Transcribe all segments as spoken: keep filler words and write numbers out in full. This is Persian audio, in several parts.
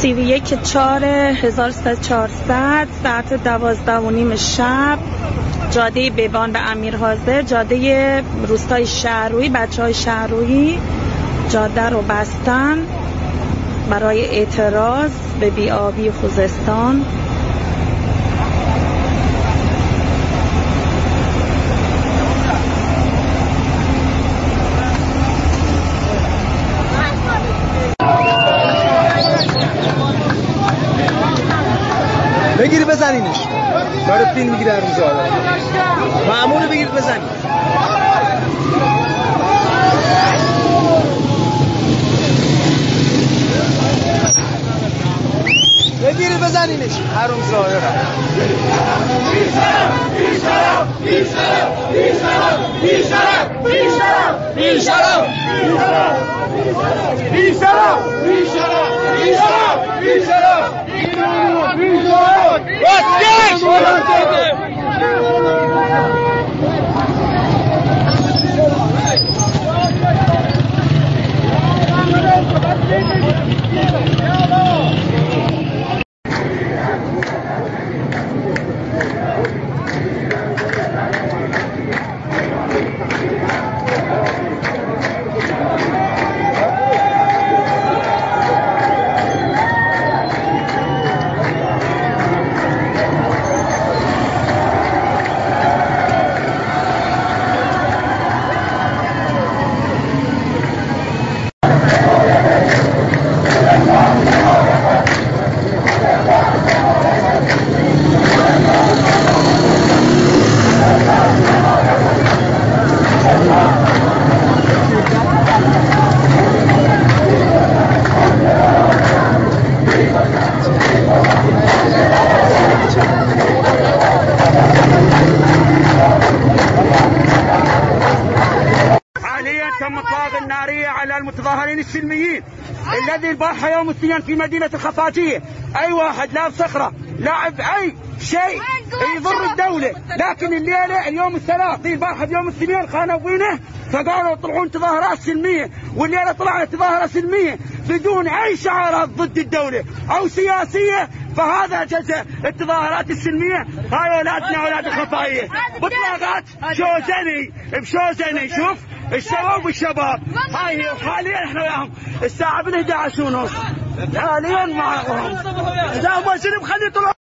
سی و یک چهار هزار و سیصد و چهارصد ساعت دوازده و نیم شب، جاده بیبان به امیر حاضر، جاده روستای شهرویی. بچه های شهرویی جاده رو بستن برای اعتراض به بی‌آبی خوزستان. بگیری بزنینش، داره فیلم میگیره هر روز آدم. مأمور بگیرید بزنید. بگیری بزنینش حروم زاده. بیشرف بیشرف بیشرف بیشرف بیشرف بیشرف بیشرف بیشرف بیشرف بیشرف بیشرف المتظاهرين السلميين الذي البارحة يوم الاثنين في مدينة الخفاجية. أي واحد لاعب صخرة لاعب أي شيء يضر الدولة، لكن الليلة اليوم الثلاث البارحة يوم الاثنين خانوا فينا فقالوا يطلعون تظاهرات سلمية، والليلة طلعنا تظاهرة سلمية بدون أي شعارات ضد الدولة أو سياسية. فهذا جزء التظاهرات السلمية. هاي أولادنا أولاد الخفاجية بطلاقات شوزني بشوزني. شوف الشباب والشباب هاي حاليا احنا وياهم الساعة من احد عشر ونص حاليا معهم. إذا ما سلم خلي يطلعوا.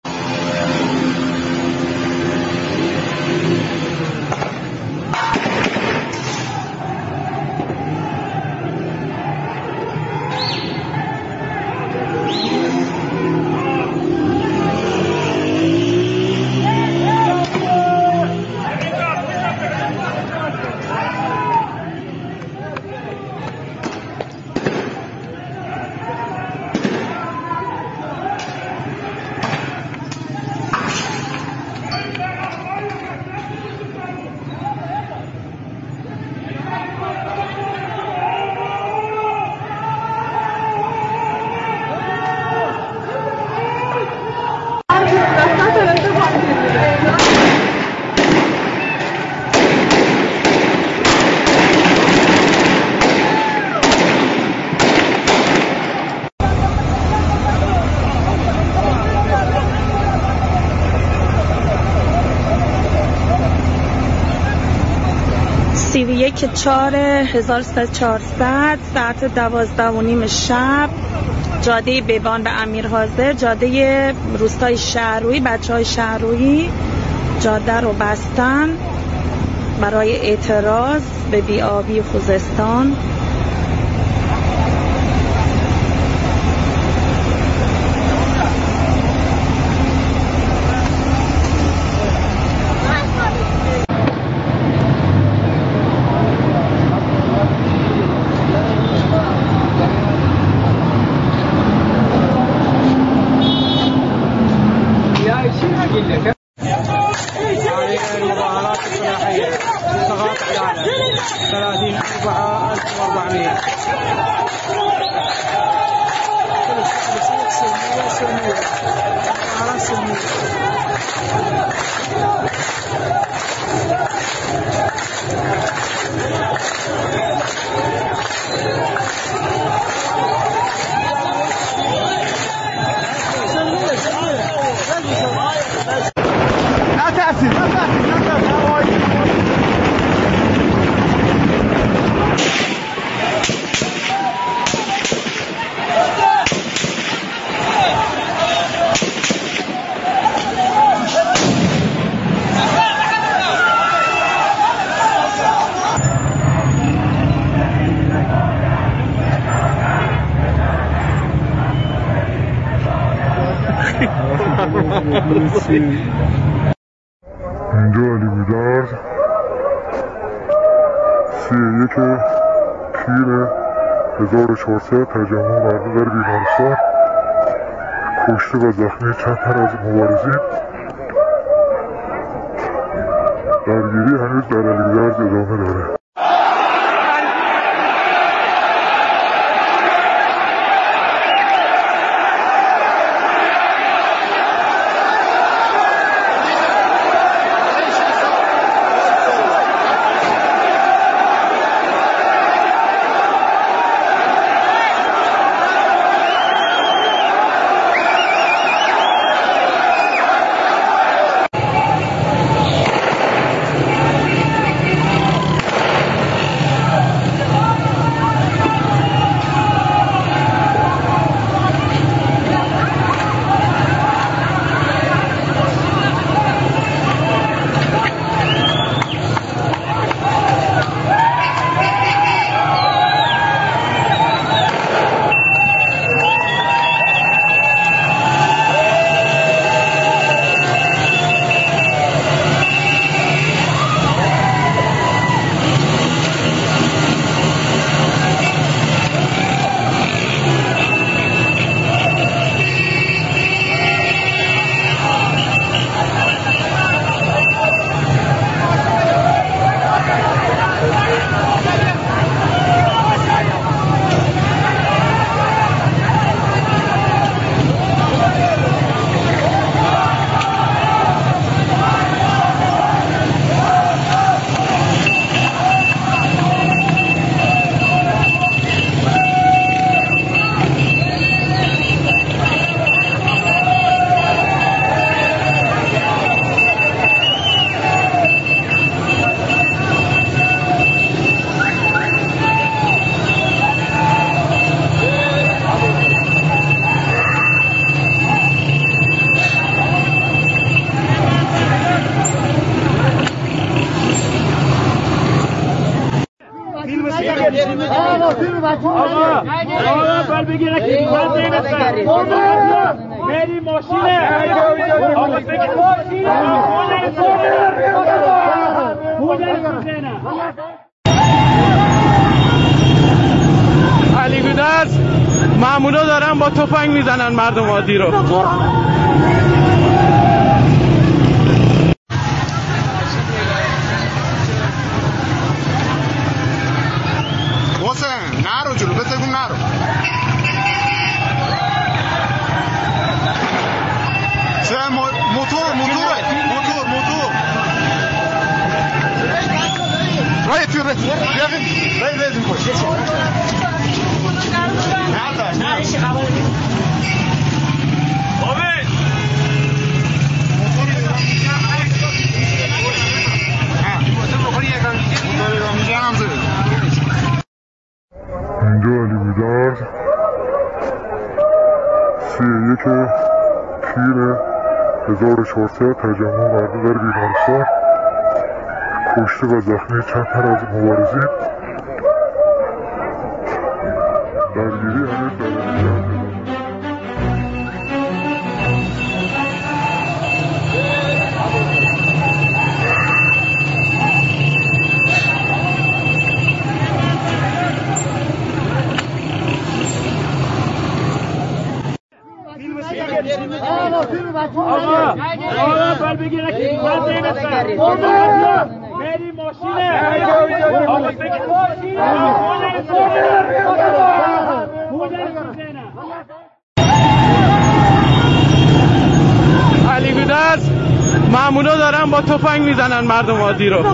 سی و یک چهار هزار و سیصد و چهارصد ساعت دوازده و نیم شب، جاده بیبان به امیر حاضر، جاده روستای شهرویی. بچه های شهرویی جاده رو بستن برای اعتراض به بی‌آبی خوزستان. المظاهرات الصلاحية تضغط على ثلاثين ألف وأربعمائة. اینجا علی بودرز سی یک تیر هزار و چهارصد تجمع مردم در بیمارستان، کشته و زخمی چند تن از مبارزین. درگیری هنوز در علی بودرز ادامه داره. मेरी मशीन है علی گودرز مامونا دارن با تفنگ میزنن مردم عادی رو. حسین نرو جلو بتگون نرو. چه موتور موتور موتور موتور رای تو رای رای رای میکنه نه نه ایش قبول بابی موتور ها موتور بخوری یکم موتور میگم زد. اینجا علی بودرز سی یک تیر هزار و چهارصد تجمع مردم در بیمارستان، کشته و زخمی چند تن از مبارزین. درگیری هنوز در ادامه. آقا آقا بل بگیره که بل بگیره میری ماشینه آقا علی گودرز مامونا دارن با تفنگ میزنن مردم عادی رو.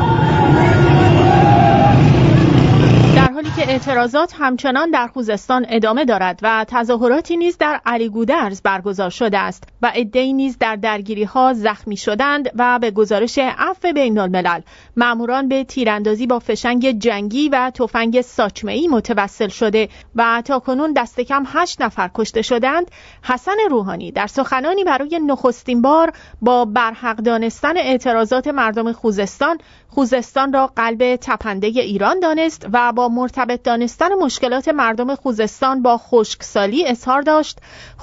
در حالی که اعتراضات همچنان در خوزستان ادامه دارد و تظاهراتی نیز در علی گودرز برگزار شده است و عده‌ای نیز در درگیری‌ها زخمی شدند و به گزارش عفو بین‌الملل ماموران به تیراندازی با فشنگ جنگی و تفنگ ساچمه‌ای متوسل شده و تاکنون دست کم هشت نفر کشته شدند. حسن روحانی در سخنانی برای نخستین بار با برحق دانستن اعتراضات مردم خوزستان خوزستان را قلب تپنده ایران دانست و با مرتبط مرتبط دانستن مشکلات مردم خوزستان با خشکسالی اظهار داشت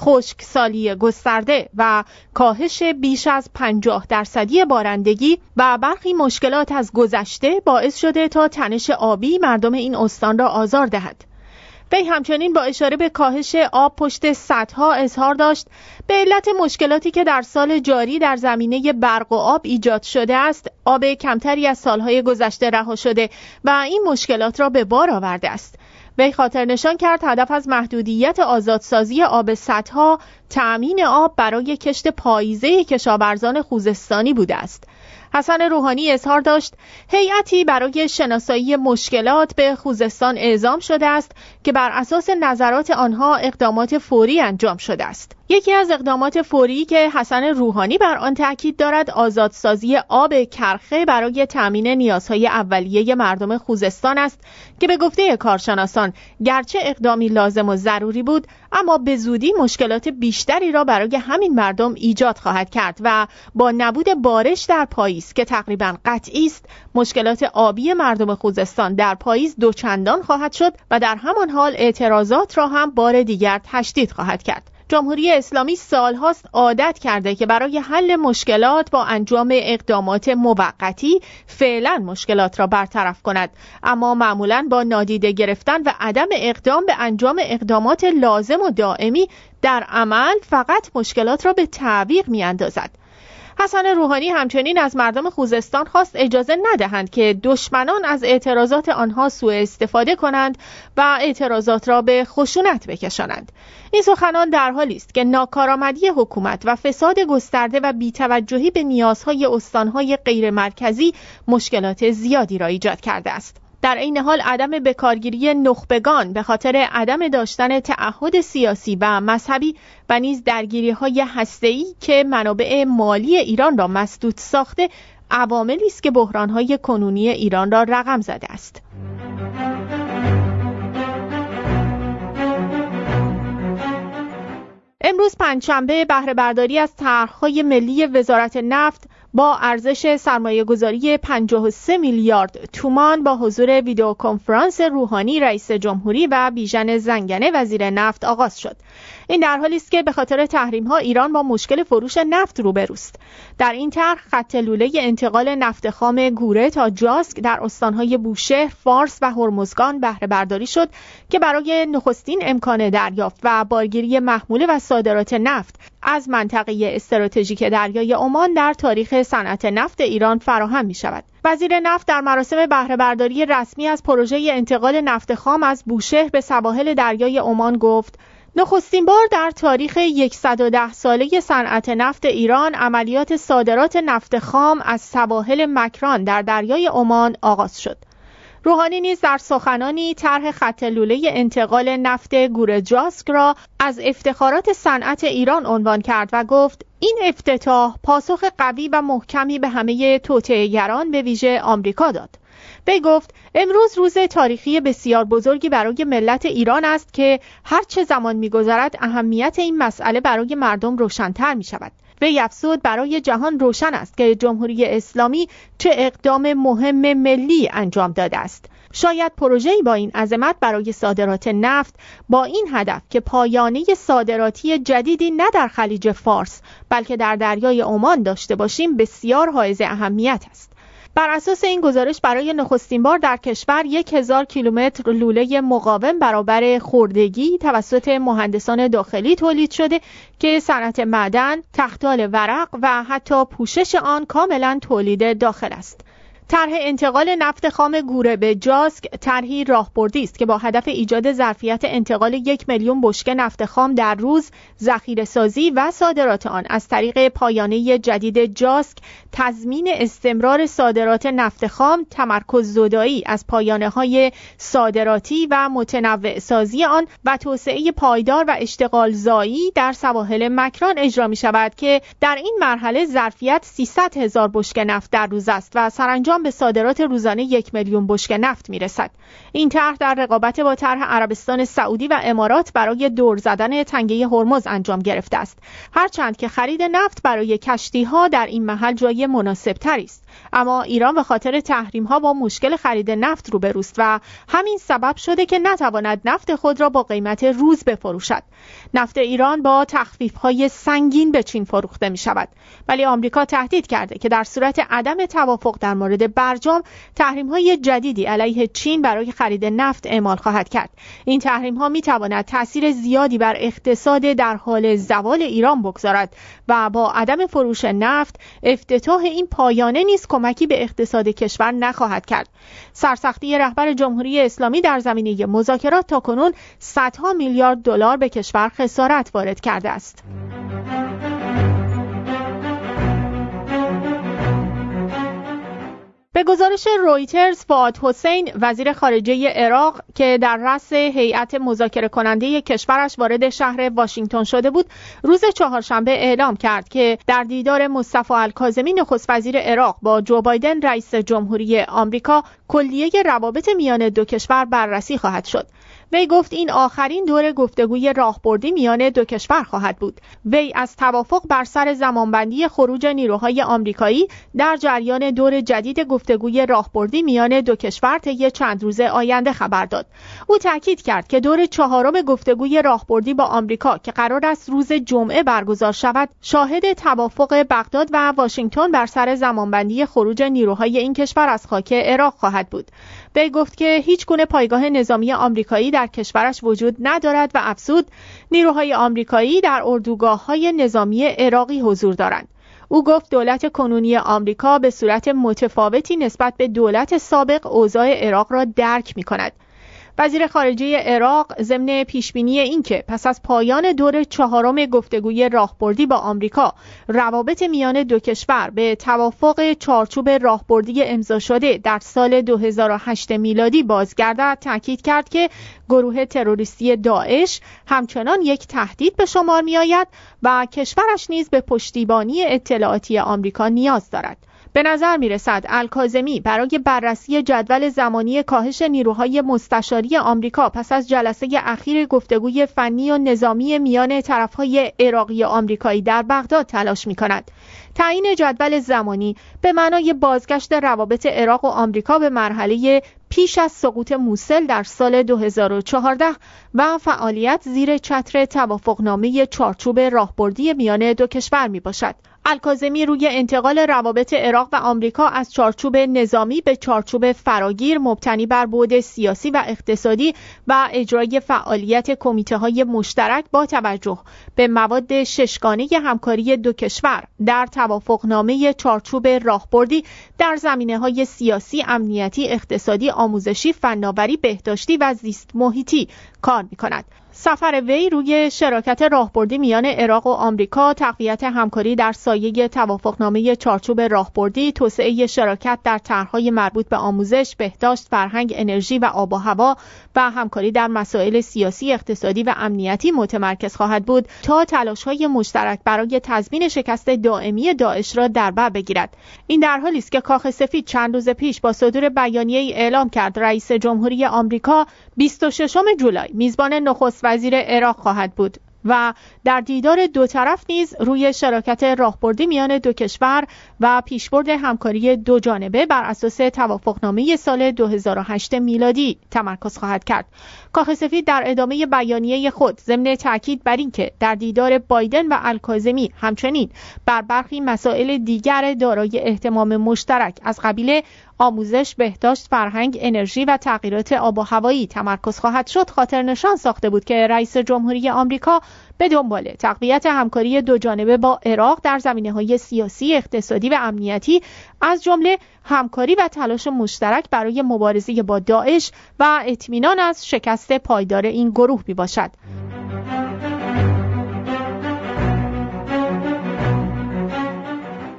خشکسالی گسترده و کاهش بیش از پنجاه درصدی بارندگی و برخی مشکلات از گذشته باعث شده تا تنش آبی مردم این استان را آزار دهد. وی همچنین با اشاره به کاهش آب پشت سدها اظهار داشت به علت مشکلاتی که در سال جاری در زمینه برق و آب ایجاد شده است، آب کمتری از سالهای گذشته رها شده و این مشکلات را به بار آورده است. وی خاطر نشان کرد هدف از محدودیت آزادسازی آب سدها تأمین آب برای کشت پاییزه کشاورزان خوزستانی بوده است. حسن روحانی اظهار داشت هیئتی برای شناسایی مشکلات به خوزستان اعزام شده است که بر اساس نظرات آنها اقدامات فوری انجام شده است. یکی از اقدامات فوری که حسن روحانی بر آن تاکید دارد آزادسازی آب کرخه برای تامین نیازهای اولیه مردم خوزستان است که به گفته کارشناسان گرچه اقدامی لازم و ضروری بود اما به زودی مشکلات بیشتری را برای همین مردم ایجاد خواهد کرد و با نبود بارش در پاییز که تقریباً قطعی است مشکلات آبی مردم خوزستان در پاییز دوچندان خواهد شد و در همان حال اعتراضات را هم بار دیگر تشدید خواهد کرد. جمهوری اسلامی سالهاست عادت کرده که برای حل مشکلات با انجام اقدامات موقتی فعلا مشکلات را برطرف کند، اما معمولاً با نادیده گرفتن و عدم اقدام به انجام اقدامات لازم و دائمی در عمل فقط مشکلات را به تعویق می‌اندازد. حسن روحانی همچنین از مردم خوزستان خواست اجازه ندهند که دشمنان از اعتراضات آنها سوء استفاده کنند و اعتراضات را به خشونت بکشانند. این سخنان در حالی است که ناکارآمدی حکومت و فساد گسترده و بی‌توجهی به نیازهای استانهای غیر مرکزی مشکلات زیادی را ایجاد کرده است. در این حال عدم بکارگیری نخبگان به خاطر عدم داشتن تعهد سیاسی و مذهبی و نیز درگیری‌های هسته‌ای که منابع مالی ایران را مسدود ساخته عواملی است که بحران‌های کنونی ایران را رقم زده است. امروز پنجشنبه بهره برداری از طرح‌های ملی وزارت نفت با ارزش سرمایه‌گذاری پنجاه و سه میلیارد تومان با حضور ویدیو کنفرانس روحانی رئیس جمهوری و بیژن زنگنه وزیر نفت آغاز شد. این در حالی است که به خاطر تحریم‌ها ایران با مشکل فروش نفت روبروست. در این طرح خط لوله انتقال نفت خام گوره تا جاسک در استان‌های بوشهر، فارس و هرمزگان بهره برداری شد که برای نخستین امکان دریافت و بارگیری محموله و صادرات نفت از منطقه استراتژیک دریای عمان در تاریخ صنعت نفت ایران فراهم می شود. وزیر نفت در مراسم بهره برداری رسمی از پروژه انتقال نفت خام از بوشهر به سواحل دریای عمان گفت: نخستین بار در تاریخ صد و ده ساله صنعت نفت ایران عملیات صادرات نفت خام از سواحل مکران در دریای عمان آغاز شد. روحانی نیز در سخنانی طرح خط لوله انتقال نفت گوره جاسک را از افتخارات صنعت ایران عنوان کرد و گفت این افتتاح پاسخ قوی و محکمی به همه توطئه‌گران به ویژه آمریکا داد. وی گفت امروز روز تاریخی بسیار بزرگی برای ملت ایران است که هر چه زمان می‌گذرد اهمیت این مسئله برای مردم روشن‌تر می‌شود. وی افزود برای جهان روشن است که جمهوری اسلامی چه اقدام مهم ملی انجام داده است. شاید پروژه‌ای با این عظمت برای صادرات نفت با این هدف که پایانه صادراتی جدیدی نه در خلیج فارس بلکه در دریای عمان داشته باشیم بسیار حائز اهمیت است. بر اساس این گزارش برای نخستین بار در کشور یک هزار کیلومتر لوله مقاوم برابر خوردگی توسط مهندسان داخلی تولید شده که صنعت معدن، تختال ورق و حتی پوشش آن کاملا تولید داخل است. طرح انتقال نفت خام گوره به جاسک طرحی راهبردی است که با هدف ایجاد ظرفیت انتقال یک میلیون بشکه نفت خام در روز، ذخیره‌سازی و صادرات آن از طریق پایانه جدید جاسک، تضمین استمرار صادرات نفت خام، تمرکز زدایی از پایانه‌های صادراتی و متنوع سازی آن و توسعه پایدار و اشتغال زایی در سواحل مکران اجرا می شود که در این مرحله ظرفیت سیصد هزار بشکه نفت در روز است و سرانجام ایران به صادرات روزانه یک میلیون بشکه نفت میرسد. این طرح در رقابت با طرح عربستان سعودی و امارات برای دور زدن تنگه هرمز انجام گرفته است. هرچند که خرید نفت برای کشتی‌ها در این محل جای مناسب‌تری است، اما ایران به خاطر تحریم‌ها با مشکل خرید نفت روبروست و همین سبب شده که نتواند نفت خود را با قیمت روز بفروشد. نفت ایران با تخفیف‌های سنگین به چین فروخته می‌شود، ولی آمریکا تهدید کرده که در صورت عدم توافق در مورد برجام تحریم‌های جدیدی علیه چین برای خرید نفت اعمال خواهد کرد. این تحریم‌ها می‌تواند تأثیر زیادی بر اقتصاد در حال زوال ایران بگذارد و با عدم فروش نفت افتتاح این پایانه نیز کمکی به اقتصاد کشور نخواهد کرد. سرسختی رهبر جمهوری اسلامی در زمینه مذاکرات تاکنون صدها میلیارد دلار به کشور خسارت وارد کرده است. به گزارش رویترز، فؤاد حسین وزیر خارجه عراق که در رأس هیئت مذاکره کننده کشورش وارد شهر واشنگتن شده بود، روز چهارشنبه اعلام کرد که در دیدار مصطفی الکاظمی نخست وزیر عراق با جو بایدن رئیس جمهوری آمریکا کلیه روابط میان دو کشور بررسی خواهد شد. وی گفت این آخرین دور گفتگوی راهبردی میان دو کشور خواهد بود. وی از توافق بر سر زمانبندی خروج نیروهای آمریکایی در جریان دور جدید گفتگوی راهبردی میان دو کشور طی چند روز آینده خبر داد. او تاکید کرد که دور چهارم گفتگوی راهبردی با آمریکا که قرار است روز جمعه برگزار شود، شاهد توافق بغداد و واشنگتن بر سر زمانبندی خروج نیروهای این کشور از خاک عراق خواهد بود. وی گفت که هیچ گونه پایگاه نظامی آمریکایی در کشورش وجود ندارد و افزود نیروهای آمریکایی در اردوگاه‌های نظامی عراقی حضور دارند. او گفت دولت کنونی آمریکا به صورت متفاوتی نسبت به دولت سابق اوضاع عراق را درک می‌کند. وزیر خارجه عراق ضمن پیشبینی اینکه پس از پایان دور چهارم گفتگوی راهبردی با آمریکا روابط میان دو کشور به توافق چارچوب راهبردی امضا شده در سال دو هزار و هشت میلادی بازگردد، تاکید کرد که گروه تروریستی داعش همچنان یک تهدید به شمار می‌آید و کشورش نیز به پشتیبانی اطلاعاتی آمریکا نیاز دارد. به نظر می رسد الکاظمی برای بررسی جدول زمانی کاهش نیروهای مستشاری آمریکا پس از جلسه اخیر گفتگوی فنی و نظامی میان طرفهای عراقی آمریکایی در بغداد تلاش می کند. تعیین جدول زمانی به معنای بازگشت روابط عراق و آمریکا به مرحله پیش از سقوط موسل در سال دو هزار و چهارده و فعالیت زیر چتر توافقنامه چارچوب راهبردی میان دو کشور می باشد. الکاظمی روی انتقال روابط عراق و آمریکا از چارچوب نظامی به چارچوب فراگیر مبتنی بر بعد سیاسی و اقتصادی و اجرای فعالیت کمیته‌های مشترک با توجه به مواد ششگانه همکاری دو کشور در توافقنامه چارچوب راهبردی در زمینه‌های سیاسی، امنیتی، اقتصادی، آموزشی، فناوری، بهداشتی و زیست محیطی کار می‌کند. سفر وی روی شراکت راهبردی میان عراق و آمریکا، تقویت همکاری در سایه توافقنامه چارچوب راهبردی، توسعه شراکت در طرح‌های مربوط به آموزش، بهداشت، فرهنگ، انرژی و آب و هوا و همکاری در مسائل سیاسی، اقتصادی و امنیتی متمرکز خواهد بود تا تلاش‌های مشترک برای تضمین شکست دائمی داعش را در بر بگیرد. این در حالی است که کاخ سفید چند روز پیش با صدور بیانیه‌ای اعلام کرد رئیس جمهوری آمریکا بیست و ششم جولای میزبان نخست وزیر عراق خواهد بود و در دیدار دو طرف نیز روی شراکت راهبردی میان دو کشور و پیشبرد همکاری دو جانبه بر اساس توافقنامه سال دو هزار و هشت میلادی تمرکز خواهد کرد. کاخ سفید در ادامه بیانیه خود ضمن تاکید بر اینکه در دیدار بایدن و الکاظمی همچنین بر برخی مسائل دیگر دارای اهتمام مشترک از قبیل آموزش، بهداشت، فرهنگ، انرژی و تغییرات آب و هوایی تمرکز خواهد شد، خاطر نشان ساخته بود که رئیس جمهوری آمریکا به دنبال تقویت همکاری دو جانبه با عراق در زمینه‌های سیاسی، اقتصادی و امنیتی، از جمله همکاری و تلاش مشترک برای مبارزه با داعش و اطمینان از شکست پایدار این گروه میباشد. به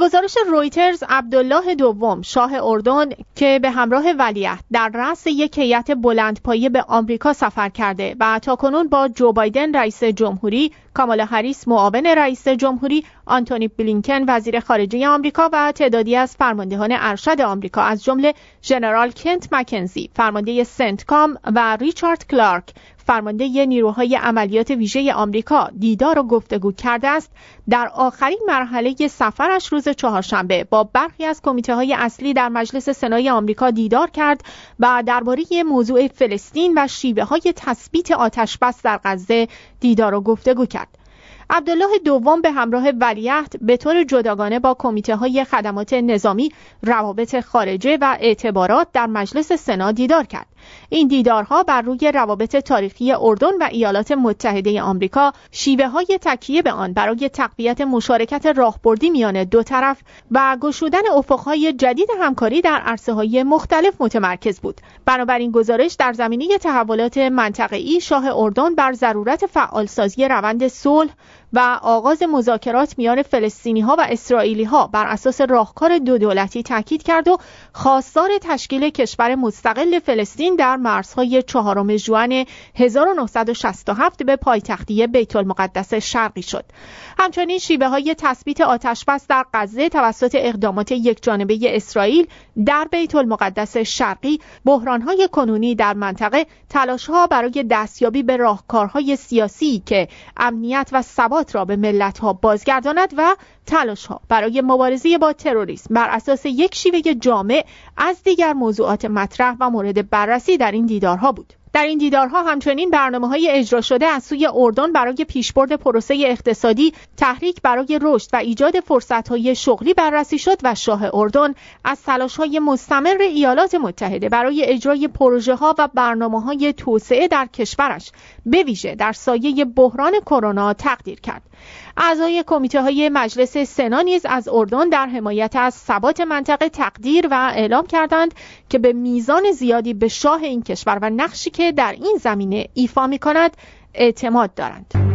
گزارش رویترز، عبدالله دوم شاه اردن که به همراه ولیعهد در رأس یک هیئت بلندپایه به آمریکا سفر کرده و تاکنون با جو بایدن رئیس جمهوری، کامالا هریس معاون رئیس جمهوری، آنتونی بلینکن وزیر خارجه آمریکا و تعدادی از فرماندهان ارشد آمریکا از جمله ژنرال کنت مکنزی فرمانده سنتکام و ریچارد کلارک فرمانده نیروهای عملیات ویژه آمریکا دیدار و گفتگو کرده است، در آخرین مرحله سفرش روز چهارشنبه با برخی از کمیته‌های اصلی در مجلس سنای آمریکا دیدار کرد و درباره موضوع فلسطین و شیوه‌های تثبیت آتش‌بس در غزه دیدار و گفتگو کرد. عبدالله دوم به همراه ولیعهد به طور جداگانه با کمیته‌های خدمات نظامی، روابط خارجه و اعتبارات در مجلس سنا دیدار کرد. این دیدارها بر روی روابط تاریخی اردن و ایالات متحده آمریکا، شیوه‌های تکیه به آن برای تقویت مشارکت راهبردی میان دو طرف و گشودن افق‌های جدید همکاری در عرصه‌های مختلف متمرکز بود. بنابراین گزارش در زمینه تحولات منطقه‌ای شاه اردن بر ضرورت فعالسازی روند صلح و آغاز مذاکرات میان فلسطینی‌ها و اسرائیلی‌ها بر اساس راهکار دو دولتی تاکید کرد و خواستار تشکیل کشور مستقل فلسطین در مرزهای چهارم ژوئن هزار و نهصد و شصت و هفت به پایتختی بیت المقدس شرقی شد. همچنین شیوه‌های تثبیت آتش‌بس در غزه توسط اقدامات یکجانبه اسرائیل در بیت المقدس شرقی، بحران‌های کنونی در منطقه، تلاش‌ها برای دستیابی به راهکارهای سیاسی که امنیت و ثبات را به ملت‌ها بازگرداند و تلاش‌ها برای مبارزه با تروریسم بر اساس یک شیوه جامع از دیگر موضوعات مطرح و مورد بررسی در این دیدارها بود. در این دیدارها همچنین برنامه‌های اجرا شده از سوی اردن برای پیشبرد پروسه اقتصادی، تحریک برای رشد و ایجاد فرصت‌های شغلی بررسی شد و شاه اردن از تلاش‌های مستمر ایالات متحده برای اجرای پروژه‌ها و برنامه‌های توسعه در کشورش به ویژه در سایه بحران کرونا تقدیر کرد. اعضای کمیته‌های مجلس سنا نیز از اردن در حمایت از ثبات منطقه تقدیر و اعلام کردند که به میزان زیادی به شاه این کشور و نقشی که در این زمینه ایفا می‌کند اعتماد دارند.